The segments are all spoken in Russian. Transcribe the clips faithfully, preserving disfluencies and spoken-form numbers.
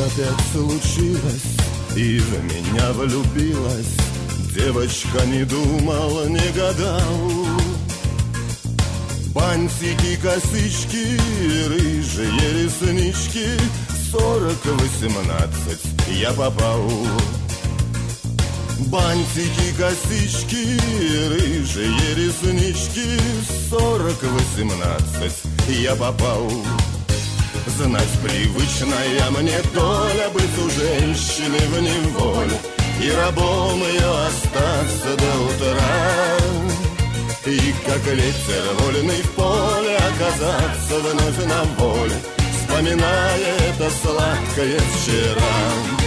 опять случилось, и в меня влюбилась. Девочка не думала, не гадал. Бантики, косички, рыжие реснички, сорок восемнадцать я попал. Бантики, косички, рыжие реснички, сорок восемнадцать я попал. Знать привычная мне доля быть у женщины в неволе и рабом ее остаться до утра. И как ветер вольный в поле оказаться вновь на воле, вспоминая это сладкое вчера.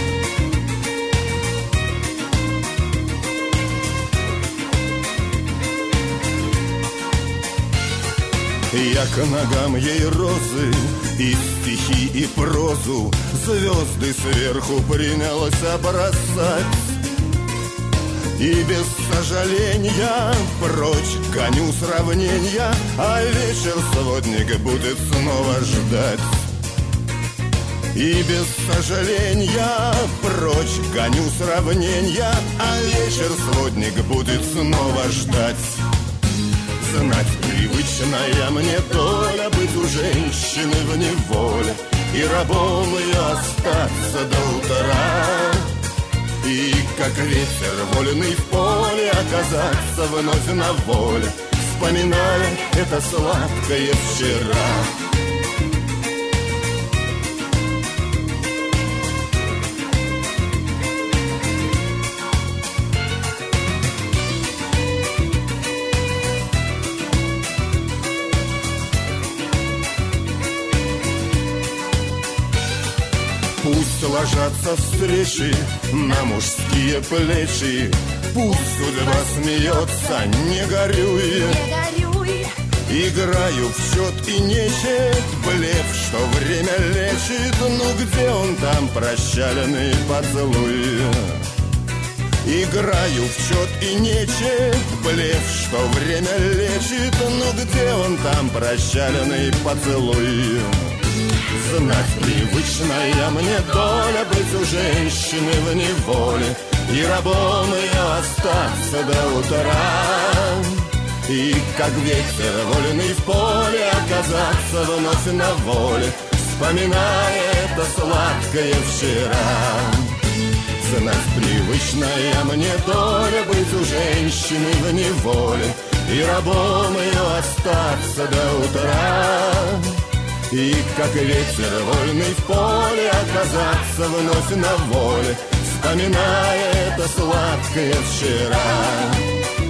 Я к ногам ей розы, и стихи, и прозу, звезды сверху принялся бросать. И без сожаления прочь гоню сравнения, а вечер сводник будет снова ждать. И без сожаления прочь гоню сравнения, а вечер сводник будет снова ждать. Знать привычная мне доля быть у женщины в неволе и рабом ее остаться до утра. И как ветер вольный в поле оказаться вновь на воле, вспоминая это сладкое вчера. Пусть ложатся встречи на мужские плечи, пусть судьба смеется, не горюй. Играю в счет и нечет, блеф, что время лечит. Ну где он там, прощаленный поцелуй? Играю в счет и нечет, блеф, что время лечит. Ну где он там, прощаленный поцелуй? Знать привычная мне доля быть у женщины в неволе и рабом ее остаться до утра. И как ветер вольный в поле оказаться вновь на воле, вспоминая это сладкое вчера. Знать привычная мне доля быть у женщины в неволе и рабом ее остаться до утра. И как ветер вольный в поле оказаться вновь на воле, вспоминая это сладкое вчера.